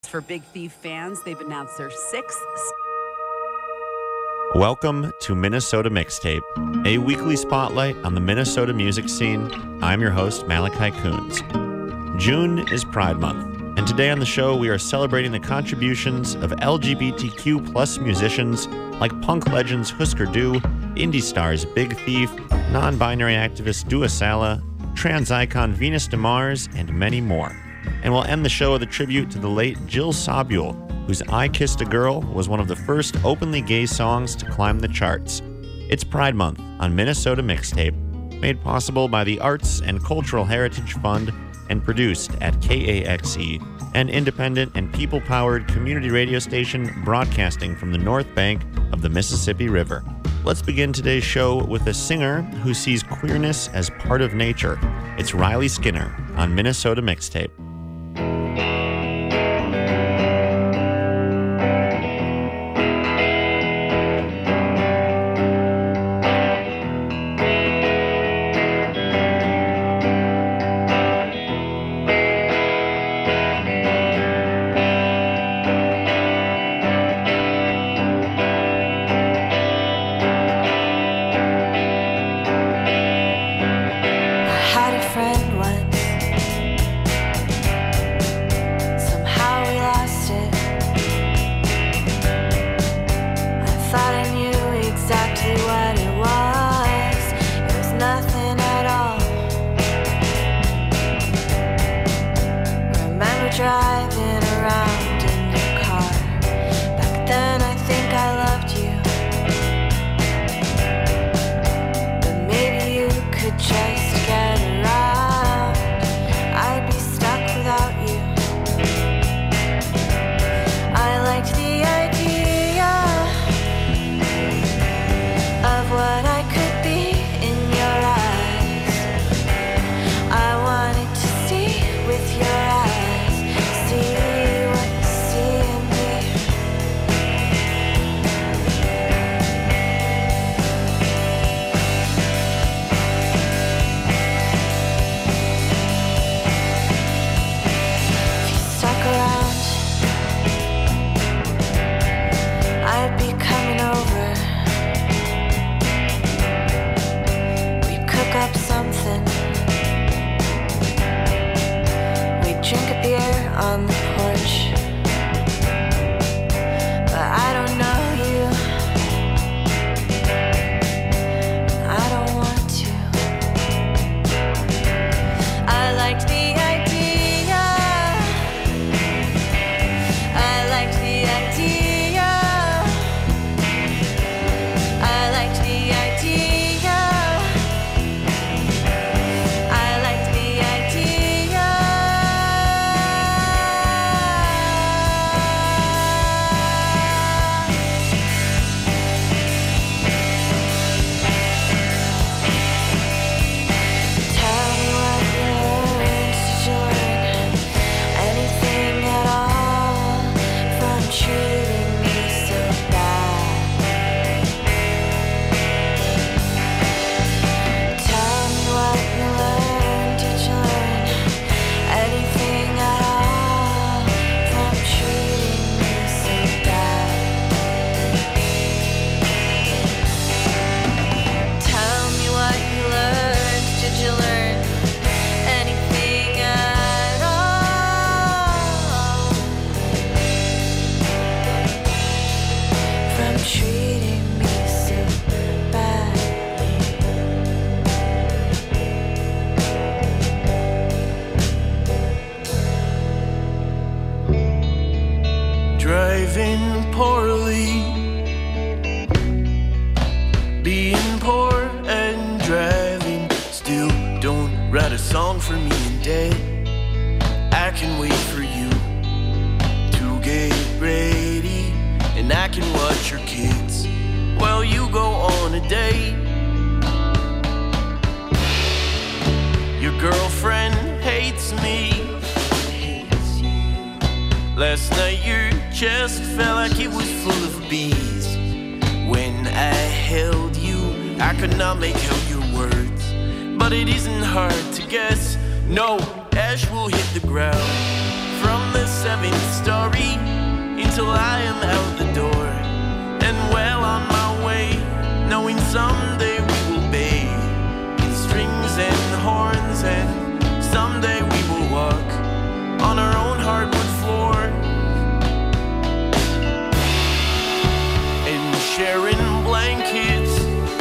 For Big Thief fans, they've announced their sixth. Welcome to Minnesota Mixtape, a weekly spotlight on the Minnesota music scene. I'm your host, Malachi Coons. June is Pride Month, and today on the show we are celebrating the contributions of LGBTQ plus musicians like punk legends Husker Du, indie stars Big Thief, non-binary activist Dua Sala, trans icon Venus de Mars, and many more. And we'll end the show with a tribute to the late Jill Sobule, whose I Kissed a Girl was one of the first openly gay songs to climb the charts. It's Pride Month on Minnesota Mixtape, made possible by the Arts and Cultural Heritage Fund and produced at KAXE, an independent and people-powered community radio station broadcasting from the North Bank of the Mississippi River. Let's begin today's show with a singer who sees queerness as part of nature. It's Riley Skinner on Minnesota Mixtape. Driving around in your car. Back then I think I loved you, but maybe you could just get around. I'd be stuck without you. I liked the idea of what I could be in your eyes. I wanted to see with your eyes. Up something. We drink a beer on the porch, but I don't know you. I don't want to. I liked the idea. I liked the idea. I liked the idea. Driving poorly, being poor and driving. Still don't write a song for me in debt. I can wait for you to get ready, and I can watch your kids while you go on a date. Your girlfriend hates me. Last night your chest felt like it was full of bees. When I held you, I could not make out your words, but it isn't hard to guess. No, ash will hit the ground from the seventh story until I am out the door and well on my way, knowing someday we will bathe in strings and horns, and someday we will walk on our own hardwood floor and sharing blankets.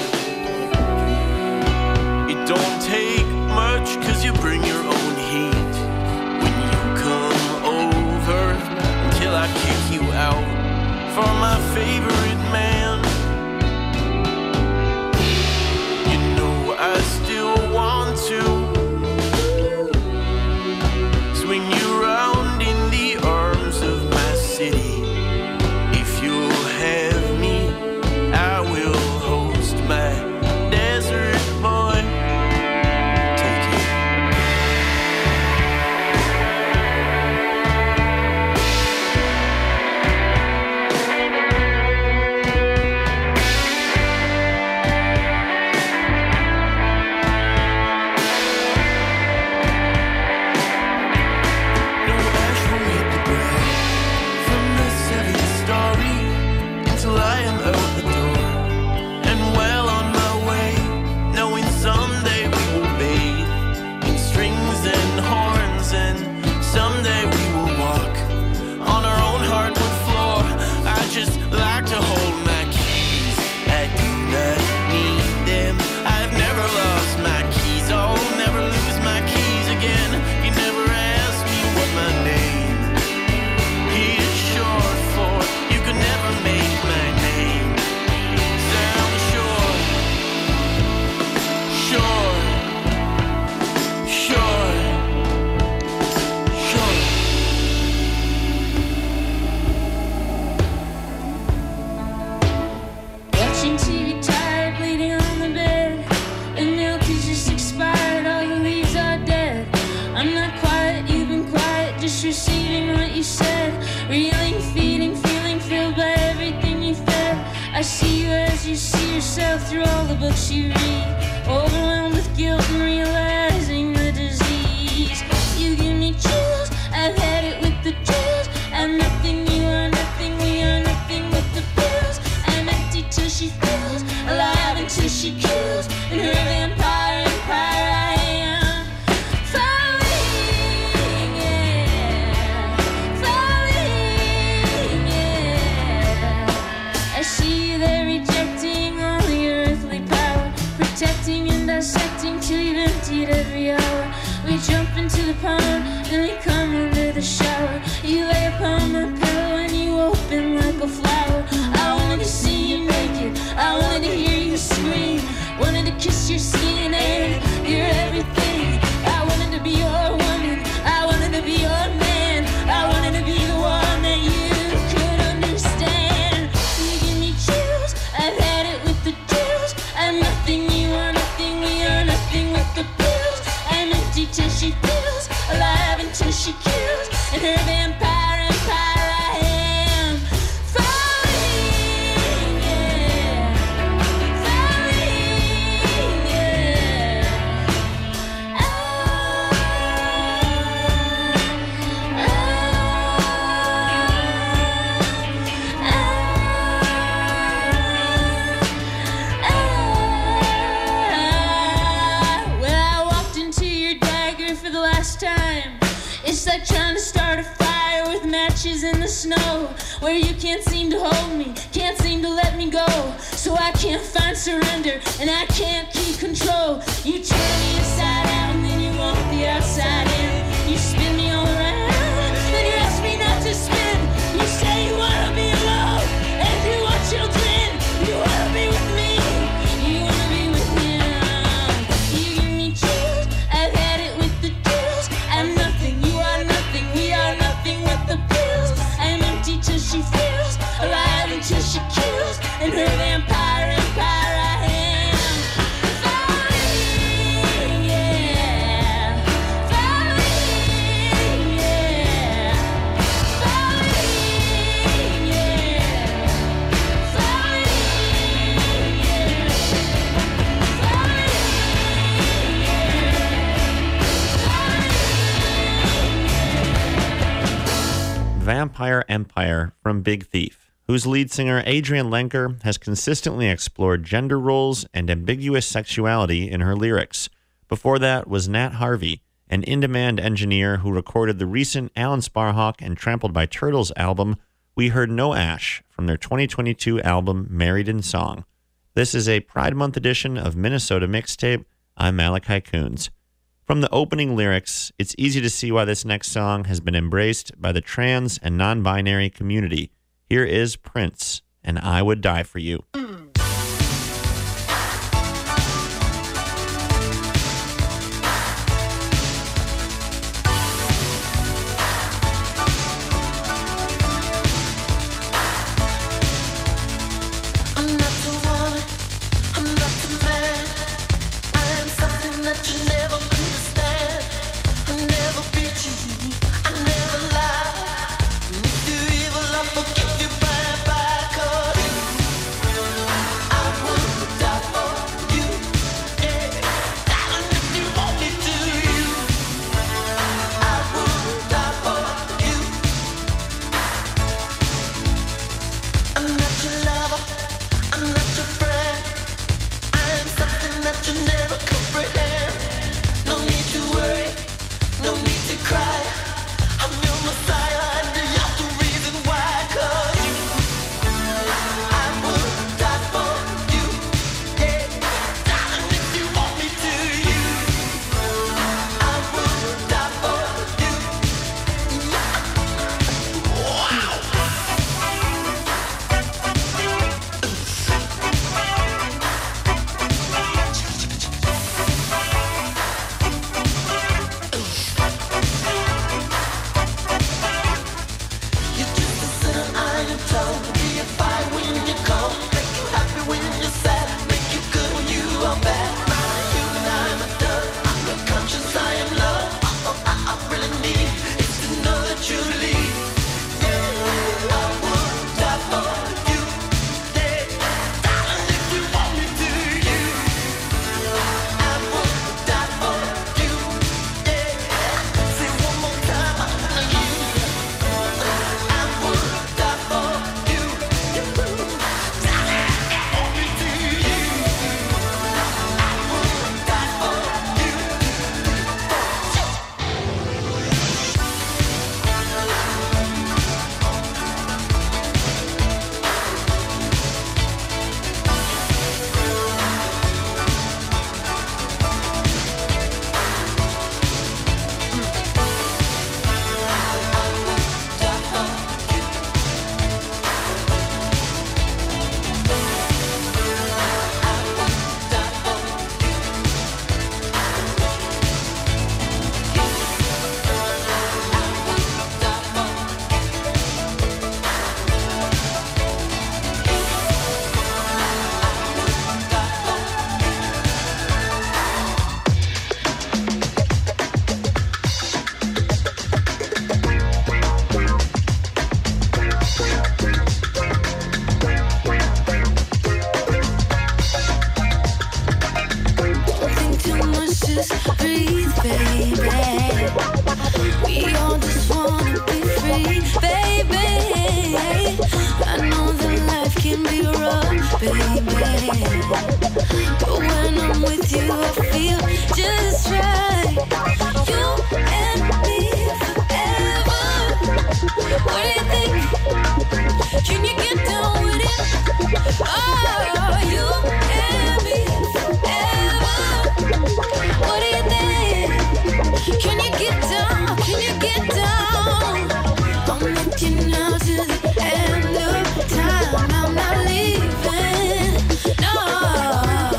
It don't take much, 'cause you bring your own heat when you come over, until I kick you out for my favorite man. You know I still want to swing you round in the arms of my city. If you'll have me, I will host my desert boy. Take it. No ash will hit the ground from the seventh story until I am out the door and well on my way, knowing someday we will bathe in strings and horns, and someday we will walk on our own hardwood floor. I just like to hold my keys. I do not need them. I've never lost my keys. I'll never lose my keys again. You never asked me what my name is short for. You could never make my name sound sure. Sure. Sure. Sure. Watching TV tired, bleeding on the bed. The milk is just expired, all the leaves are dead. I'm not quiet, you've been quiet, just receiving what you said. Reeling, feeding, feeling filled by everything you fed. I see you as you see yourself through all the books you read. Overwhelmed with guilt and realizing the disease. You give me chills, I've had it with the chills. I'm nothing, you are nothing, we are nothing with the pills. I'm empty till she fills, alive until she kills. In her vampire empire I am falling, yeah, falling, yeah. I see you there rejecting all your earthly power, protecting and dissecting till you've emptied every hour. We jump into the pond, then we come under the shower. You lay upon my pillow and you open like a flower. I wanted to see you naked, I wanted to hear you scream, wanted to kiss your skin and you're everything. I wanted to be your woman, I wanted to be your man, I wanted to be the one that you could understand. You give me chills, I've had it with the chills. I'm nothing, you are nothing, we are nothing with the pills. I'm empty till she fills, alive until she kills. In her vampire empire I am falling, yeah, falling, yeah. Well, I walked into your dagger for the last time. It's like trying to start a fire with matches in the snow, where you can't seem to hold me, can't seem to let me go. So I can't find surrender and I can't keep control. You turn me inside out and then you want the outside in. You spin me all around, then you ask me not to spin. You say you wanna be alone and you want children. You wanna be with me, you wanna be with him. You give me chills, I've had it with the chills. I'm nothing, you are nothing, we are nothing with the pills. I'm empty till she fills, alive until she kills. In her vampire empire I am falling, yeah, falling. Vampire Empire from Big Thief, whose lead singer Adrienne Lenker has consistently explored gender roles and ambiguous sexuality in her lyrics. Before that was Nat Harvey, an in-demand engineer who recorded the recent Alan Sparhawk and Trampled by Turtles album. We heard No Ash from their 2022 album Married in Song. This is a Pride Month edition of Minnesota Mixtape. I'm Malachi Coons. From the opening lyrics, it's easy to see why this next song has been embraced by the trans and non-binary community. Here is Prince, and I Would Die For You.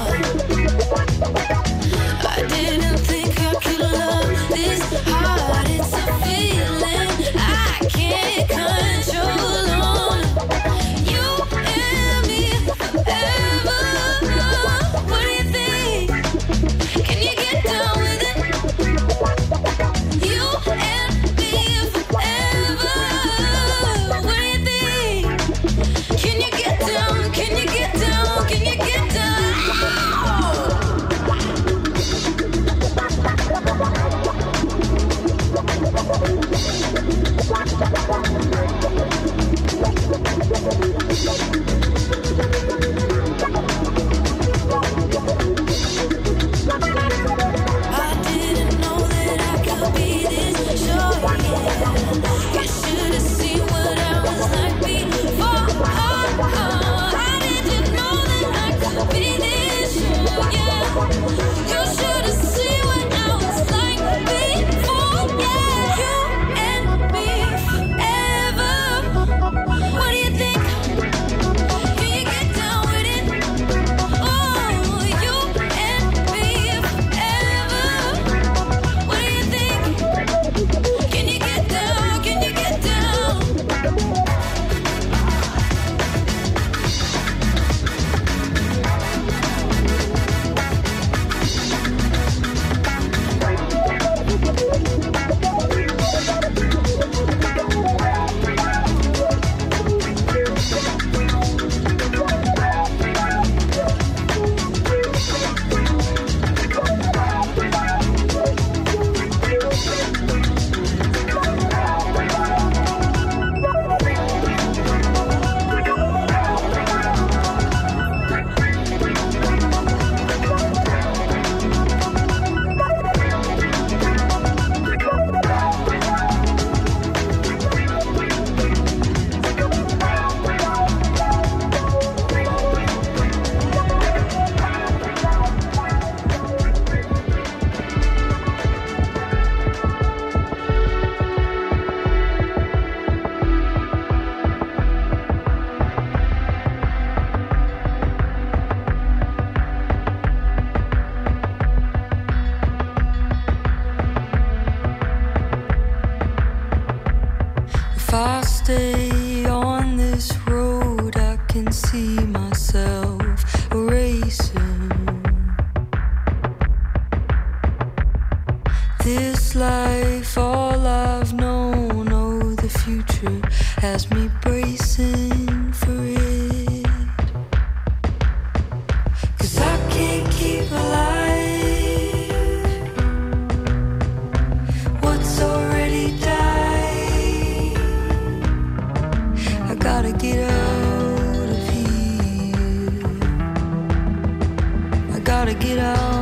I didn't think I could love this hard. see myself erasing. This life, all I've known, oh, the future has me bracing for it. 'Cause I can't keep alive what's already died. I gotta get out of here. I gotta get out.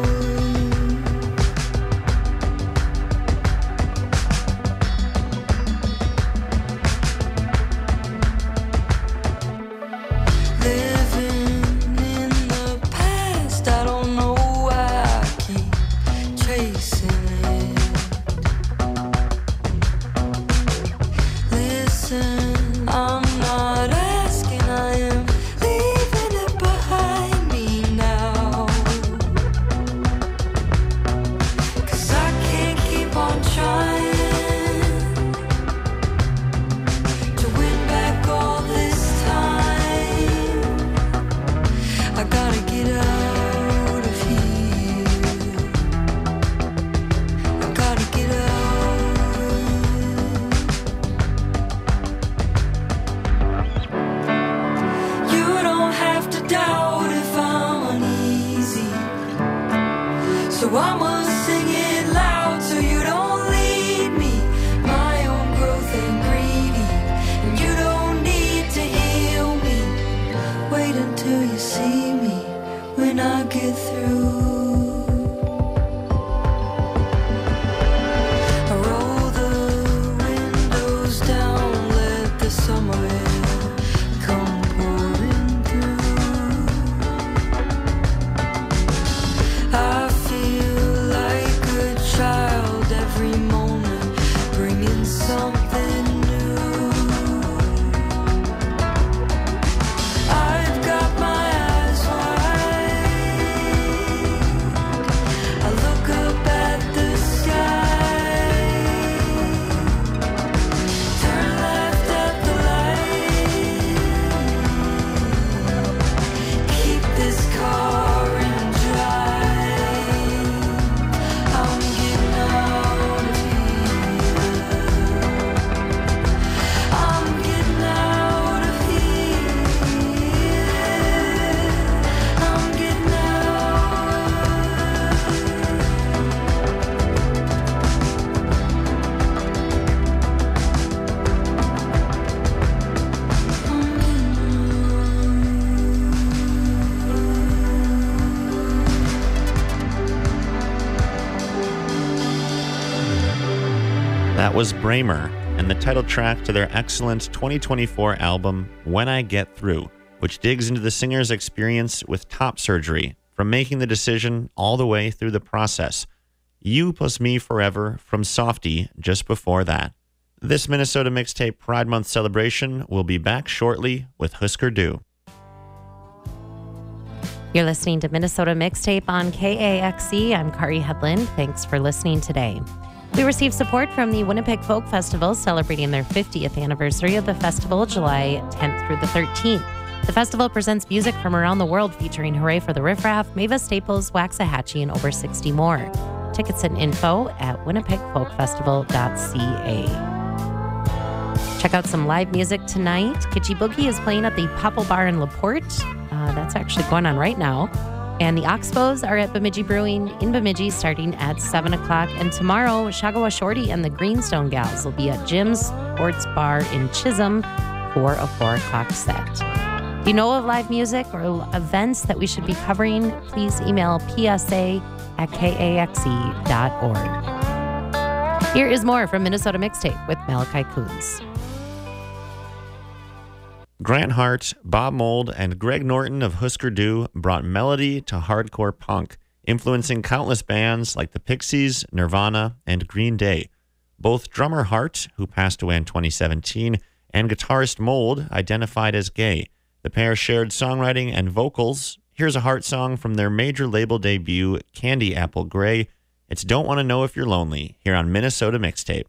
That was Bramer and the title track to their excellent 2024 album, When I Get Through, which digs into the singer's experience with top surgery, from making the decision all the way through the process. You Plus Me Forever from Softy just before that. This Minnesota Mixtape Pride Month celebration will be back shortly with Husker Du. You're listening to Minnesota Mixtape on KAXE. I'm Kari Hedlund. Thanks for listening today. We received support from the Winnipeg Folk Festival, celebrating their 50th anniversary of the festival, July 10th through the 13th. The festival presents music from around the world, featuring Hooray for the Riff Raff, Mavis Staples, Waxahachie, and over 60 more. Tickets and info at winnipegfolkfestival.ca. Check out some live music tonight. Kitschy Boogie is playing at the Popple Bar in LaPorte. That's actually going on right now. And the Oxbows are at Bemidji Brewing in Bemidji starting at 7 o'clock. And tomorrow, Shagawa Shorty and the Greenstone Gals will be at Jim's Sports Bar in Chisholm for a 4 o'clock set. If you know of live music or events that we should be covering, please email psa@kaxe.org. Here is more from Minnesota Mixtape with Malachi Coons. Grant Hart, Bob Mould, and Greg Norton of Husker Du brought melody to hardcore punk, influencing countless bands like the Pixies, Nirvana, and Green Day. Both drummer Hart, who passed away in 2017, and guitarist Mould identified as gay. The pair shared songwriting and vocals. Here's a Hart song from their major label debut, Candy Apple Grey. It's Don't Want to Know If You're Lonely, here on Minnesota Mixtape.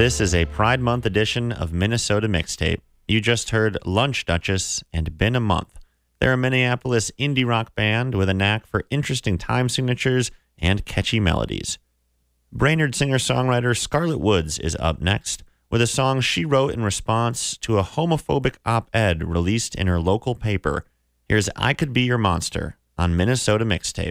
This is a Pride Month edition of Minnesota Mixtape. You just heard Lunch Duchess and Been a Month. They're a Minneapolis indie rock band with a knack for interesting time signatures and catchy melodies. Brainerd singer-songwriter Scarlett Woods is up next with a song she wrote in response to a homophobic op-ed released in her local paper. Here's I Could Be Your Monster on Minnesota Mixtape.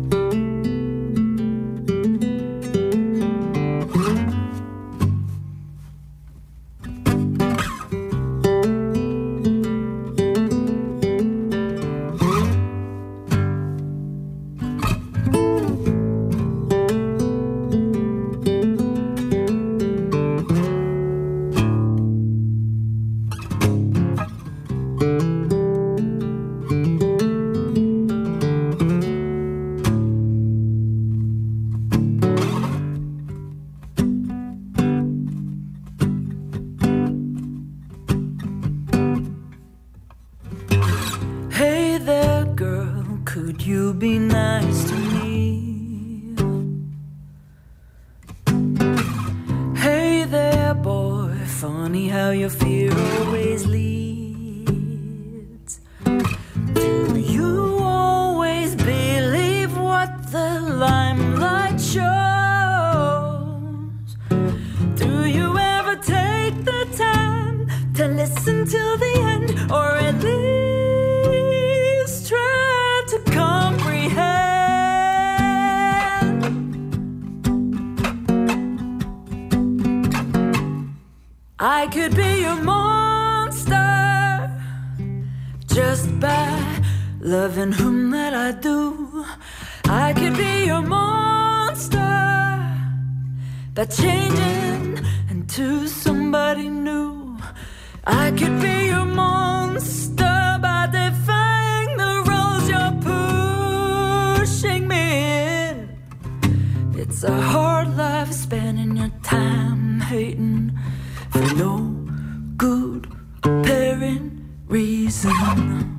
I could be your monster just by loving whom that I do. I could be your monster by changing into somebody new. I could be your monster by defying the rules you're pushing me in. It's a hard life spending your time hating for no good apparent reason.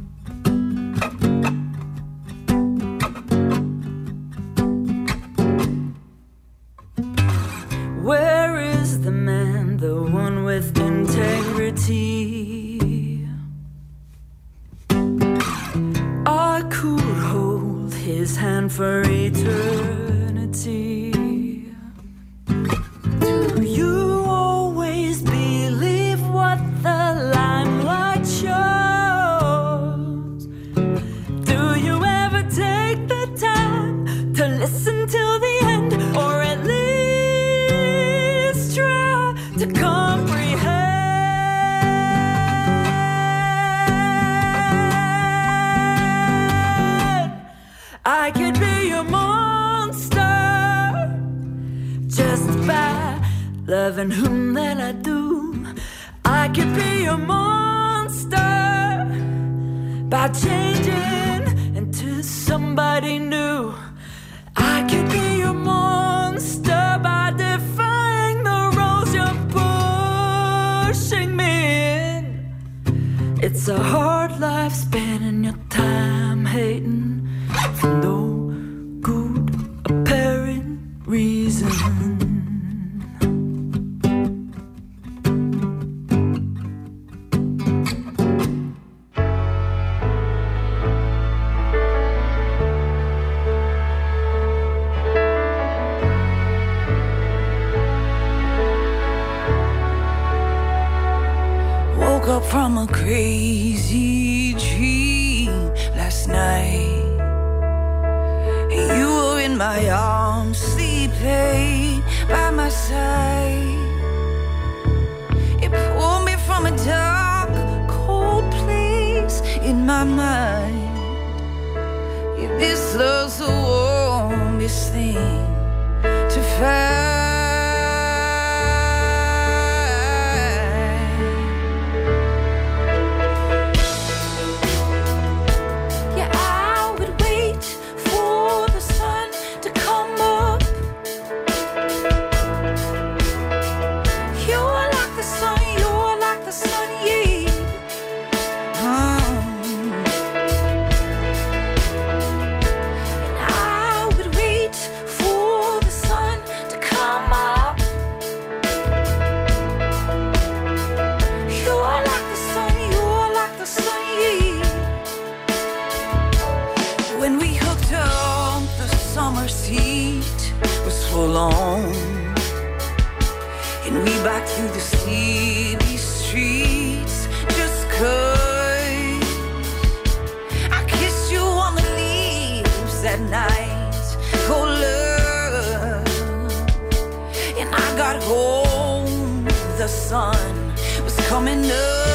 Where is the man, the one with integrity? I could hold his hand for eternity. Do you always believe what the limelight shows? Do you ever take the time to listen till the end, or at least try to comprehend? I could be your monster just by loving whom that I do. I could be your monster by changing into somebody new. I could be your monster by defying the roles you're pushing me in. It's a hard life spending your time hating for no good apparent reason. Woke up from a crazy dream last night. You were in my arms, sleeping by my side. It pulled me from a dark, cold place in my mind. Yeah, this love's the warmest thing to find. coming up.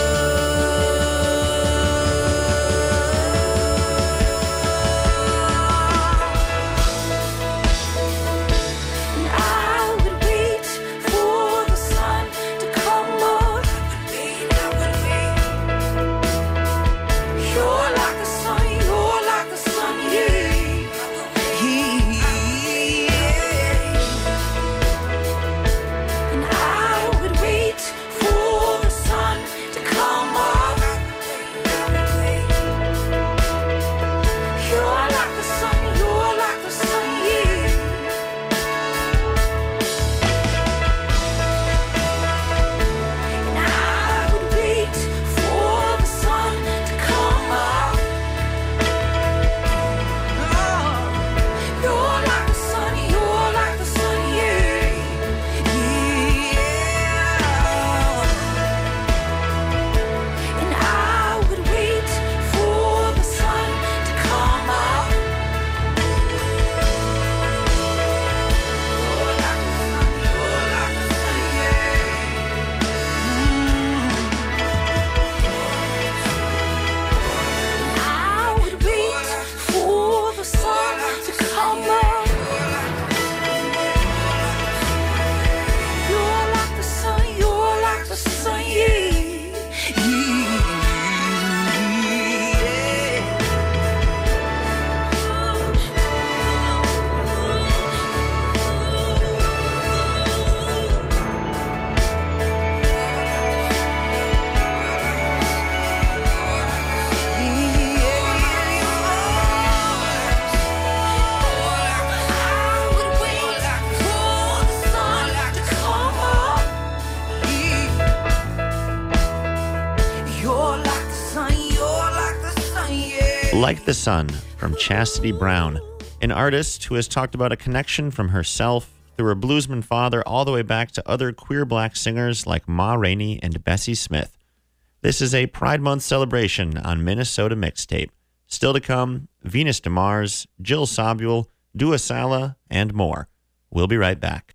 Like the Sun from Chastity Brown, an artist who has talked about a connection from herself through her bluesman father all the way back to other queer black singers like Ma Rainey and Bessie Smith. This is a Pride Month celebration on Minnesota Mixtape. Still to come, Venus DeMars, Jill Sobule, Dua Sala, and more. We'll be right back.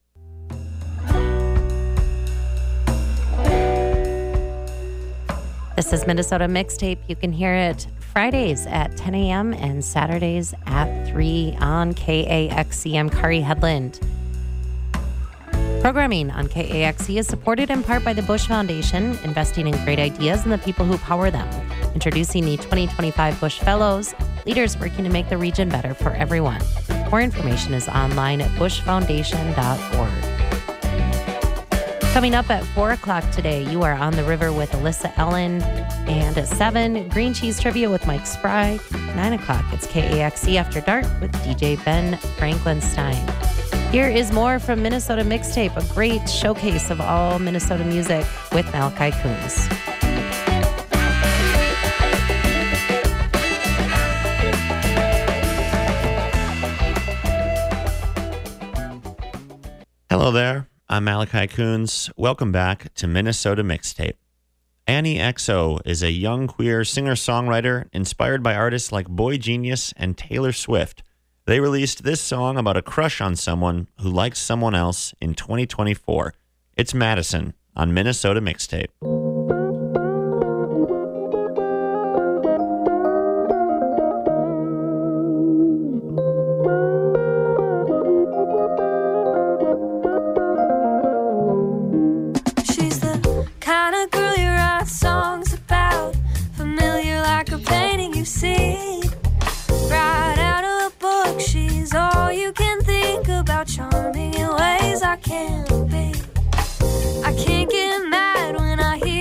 This is Minnesota Mixtape. You can hear it Fridays at 10 a.m. and Saturdays at 3 on KAXE. Kari Headland. Programming on KAXE is supported in part by the Bush Foundation, investing in great ideas and the people who power them. Introducing the 2025 Bush Fellows, leaders working to make the region better for everyone. More information is online at bushfoundation.org. Coming up at 4 o'clock today, you are on the river with Alyssa Ellen. And at 7, Green Cheese Trivia with Mike Spry. 9 o'clock, it's KAXE After Dark with DJ Ben Franklinstein. Here is more from Minnesota Mixtape, a great showcase of all Minnesota music with Malachi Coons. Hello there. I'm Malachi Coons. Welcome back to Minnesota Mixtape. Annie XO is a young queer singer-songwriter inspired by artists like Boy Genius and Taylor Swift. They released this song about a crush on someone who likes someone else in 2024. It's Madison on Minnesota Mixtape. Charming in ways I can't be. I can't get mad when I hear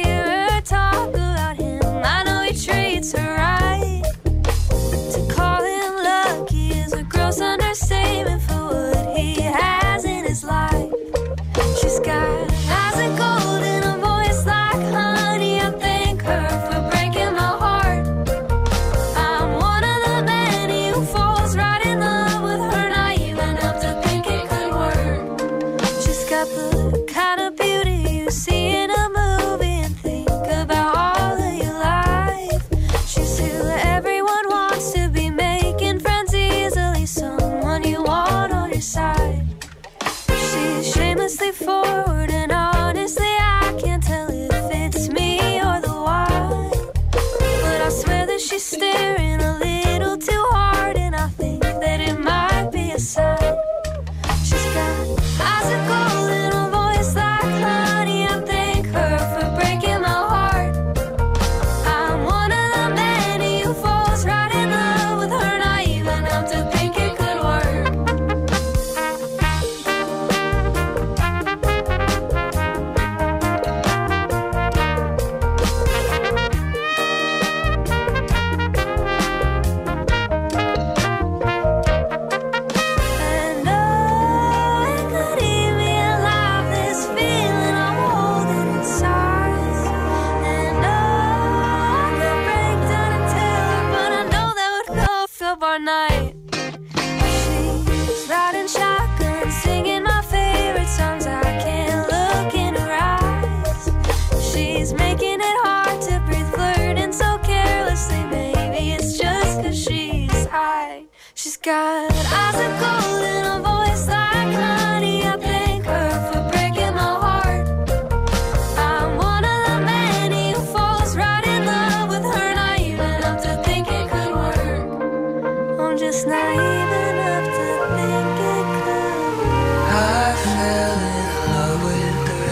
night. She's riding shotgun, singing my favorite songs. I can't look in her eyes. She's making it hard to breathe, flirting so carelessly. Maybe it's just 'cause she's high. She's got eyes of gold and a voice like honey. I thank her for breaking my heart. I'm one of the many who falls right in love with her, naive enough to think it could work. I'm just naive enough to think it could work. I fell in love with the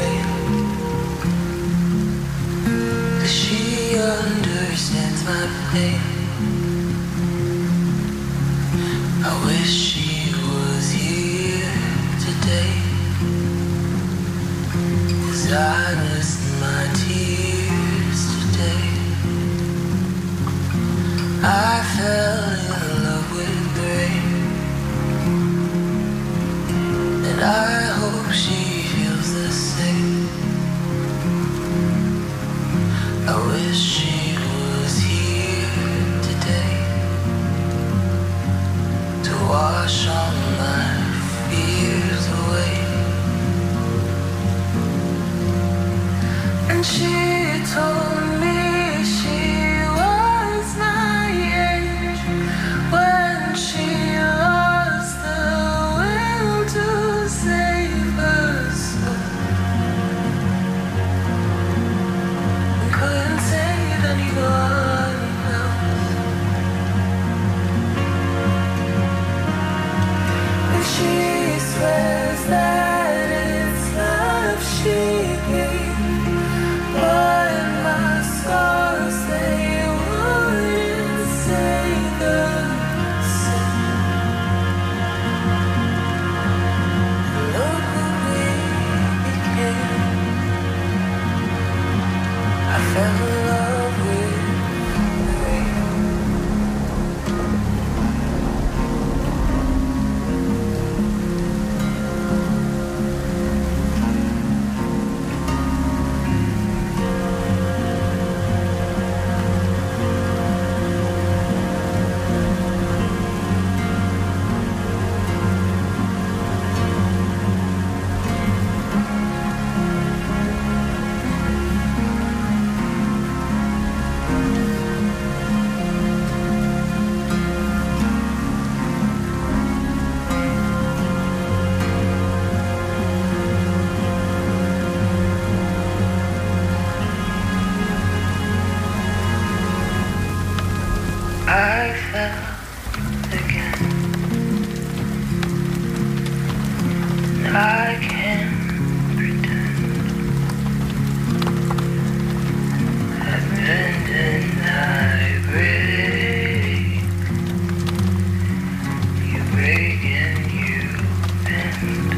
rain, 'cause she understands my pain. I wish she was here today, 'cause I missed my tears today. I fell in love with the rain, and I hope she feels the same. I wish she was here today to wash all my fears away. And she told me she was my age when she lost the will to save her soul, and couldn't save anyone else. And she swears that it's love she gave, but my scars, they wouldn't say the same. Look what we became. I fell in love with the rain. I fell again. I can't pretend I've been and I break. You break and you bend.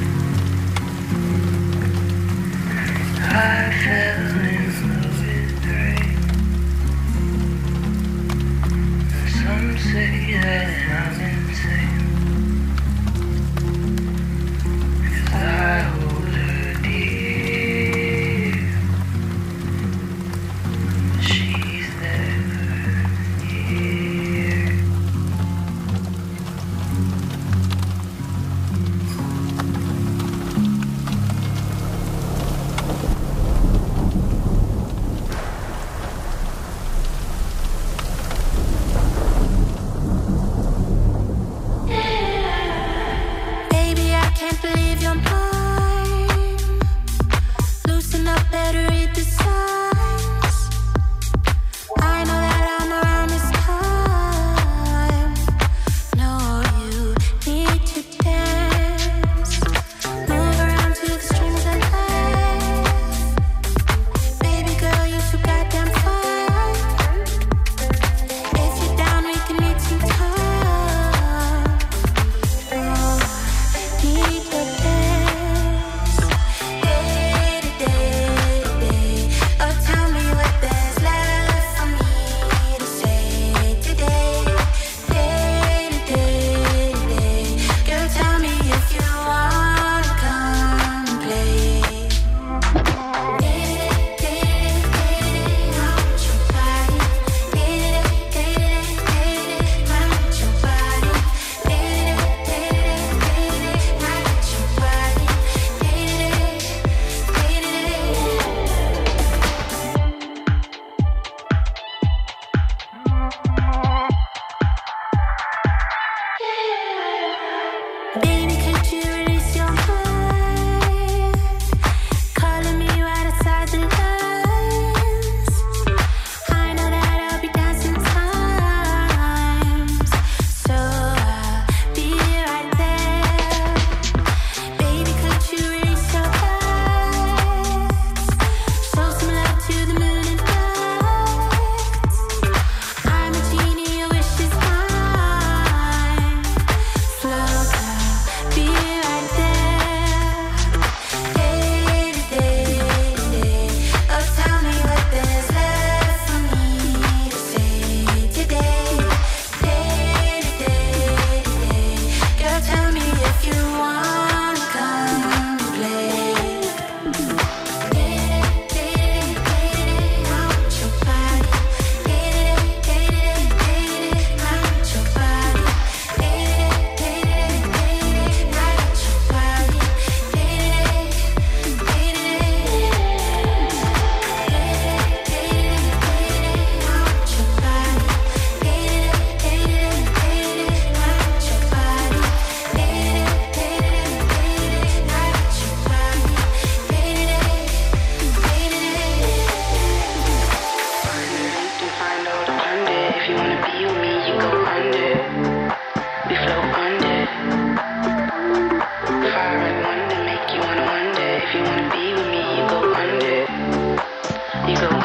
I fell in love with the rain. Some say that I'm insane, 'cause I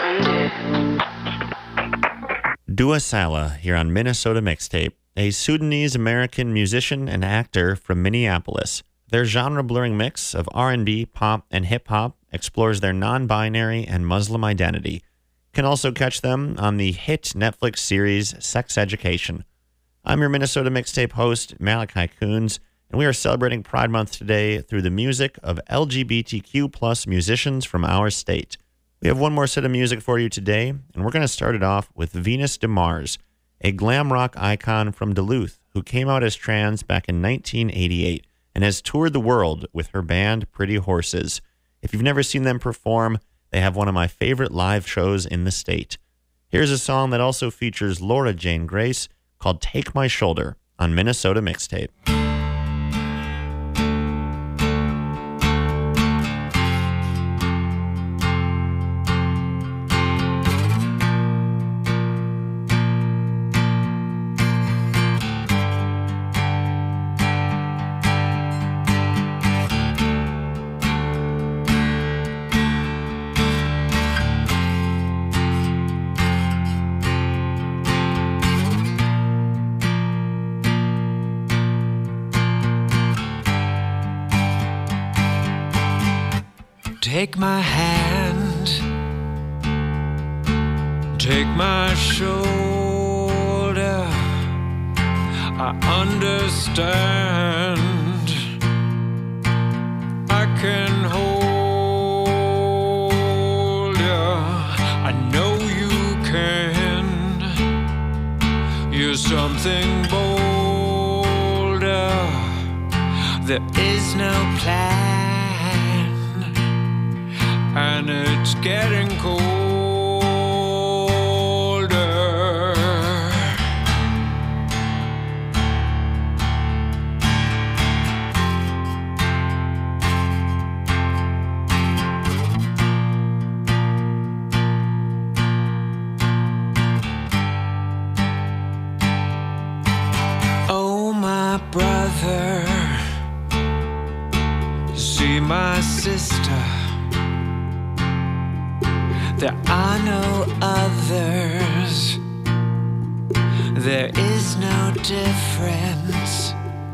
Dua Saleh here on Minnesota Mixtape, a Sudanese-American musician and actor from Minneapolis. Their genre-blurring mix of R&B, pop, and hip-hop explores their non-binary and Muslim identity. You can also catch them on the hit Netflix series Sex Education. I'm your Minnesota Mixtape host, Malachi Coons, and we are celebrating Pride Month today through the music of LGBTQ+ musicians from our state. We have one more set of music for you today, and we're going to start it off with Venus DeMars, a glam rock icon from Duluth who came out as trans back in 1988 and has toured the world with her band Pretty Horses. If you've never seen them perform, they have one of my favorite live shows in the state. Here's a song that also features Laura Jane Grace called Take My Shoulder on Minnesota Mixtape. Take my hand, take my shoulder. I understand. I can hold you. I know you can. You're something bolder. There is no plan. And it's getting colder. Oh, my brother, see my sister. There are no others. There is no difference.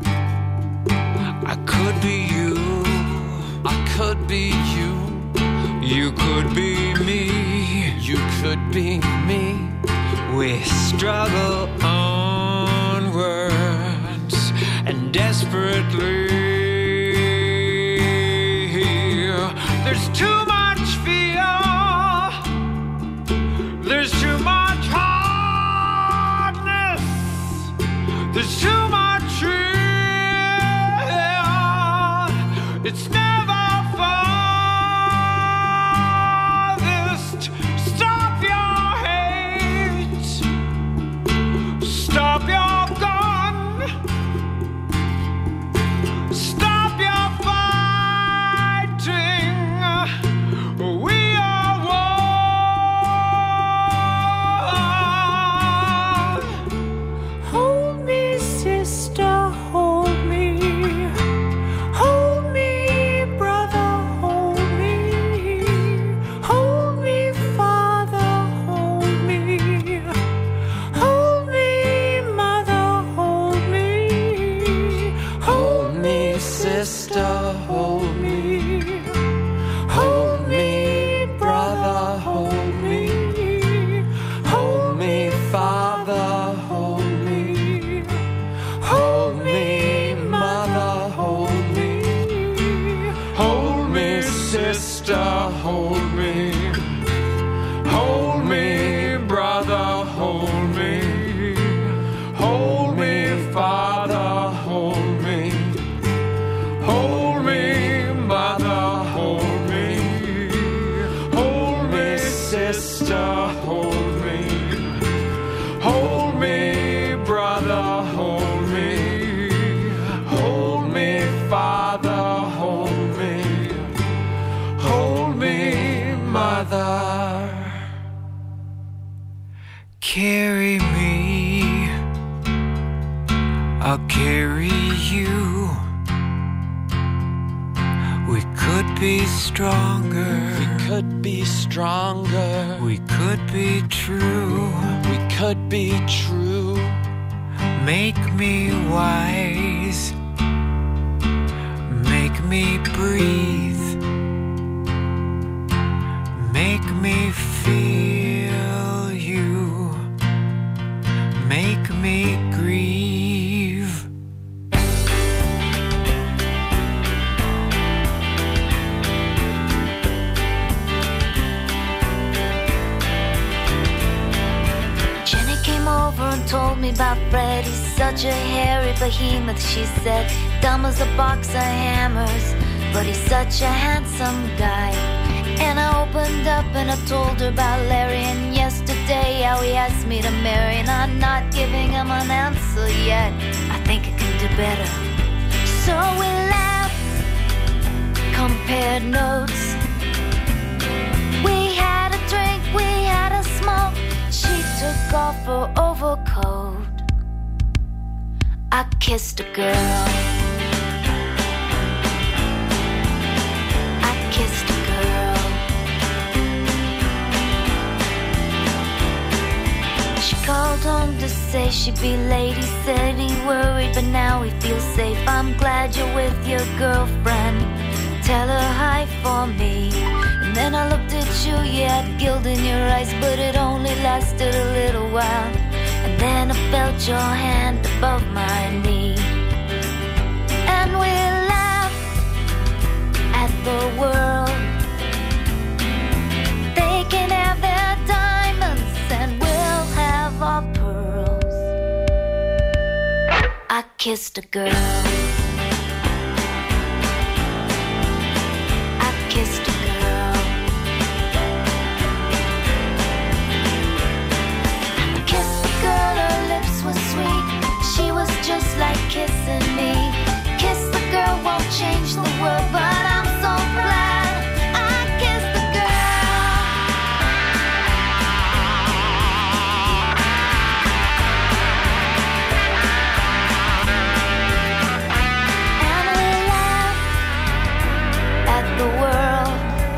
I could be you. I could be you. You could be me. You could be me. We struggle onwards and desperately. There's too much fear. There's too much hardness. There's too much fear. It's never farthest. Stop your hate. Stop your gun. Stop your fighting. We are one. Hold me, sister, hold me. Hold me, brother, hold me. Hold me, father, hold me. Hold me, mother, hold me. Hold me, sister, hold me. Hold me, brother, hold me. Hold me, father, hold me. Hold me, mother, hold me. Hold me, sister, hold me. Hold me, brother, hold me. Hold me, father, hold me. Hold me, mother, hold me. Hold me, sister, hold me. Hold me, brother, hold me. Hold me, father, hold me. Hold me, mother. Carry me, I'll carry you. We could be stronger. We could be stronger. We could be true. We could be true. Make me wise. Make me breathe. Make me feel you. Make me grieve. Jenny came over and told me about Fred. He's such a hairy behemoth, she said. Dumb as a box of hammers, but he's such a handsome guy. And I opened up and I told her about Larry. And yesterday how he asked me to marry. And I'm not giving him an answer yet. I think I can do better. So we laughed, compared notes. We had a drink, we had a smoke. She took off her overcoat. I kissed a girl. I kissed a girl. She called home to say she'd be late. He said he worried, but now he feels safe. I'm glad you're with your girlfriend. Tell her hi for me. And then I looked at you, you had guilt in your eyes, but it only lasted a little while. And then I felt your hand above my knee. And we laughed at the world. They can have their diamonds and we'll have our pearls. I kissed a girl. I kissed a girl. I kissed the girl, her lips were sweet. She was just like kissing me. Kiss the girl won't change the world, but I'm so glad I kissed the And we laughed at the world.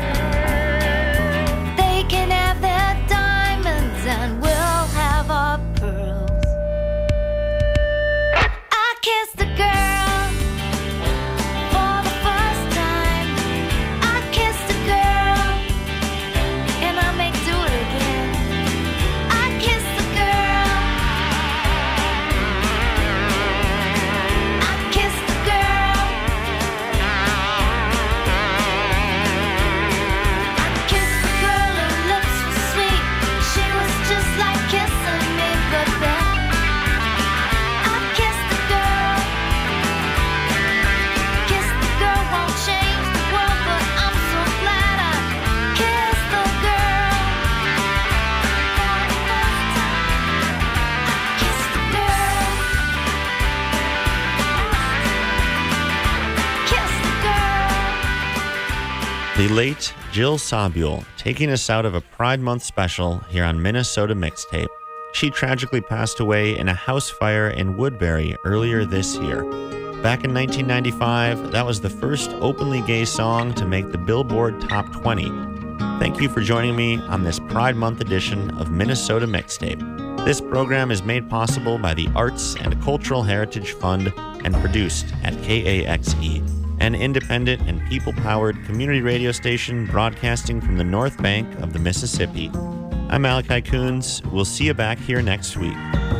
They can have their diamonds and we'll have our pearls. I kissed a girl for the first time. I kissed a girl and I may do it again. I kissed a girl. I kissed a girl. I kissed the girl, her lips were sweet. She was just like kissing me, but then I kissed the girl. Kiss the girl won't change the world, but I'm so glad I kissed the girl. For the first time, I kissed the girl. Kissed the girl. The late Jill Sobule taking us out of a Pride Month special here on Minnesota Mixtape. She tragically passed away in a house fire in Woodbury earlier this year. Back in 1995, that was the first openly gay song to make the Billboard Top 20. Thank you for joining me on this Pride Month edition of Minnesota Mixtape. This program is made possible by the Arts and Cultural Heritage Fund and produced at KAXE, an independent and people-powered community radio station broadcasting from the North Bank of the Mississippi. I'm Malachi Coons. We'll see you back here next week.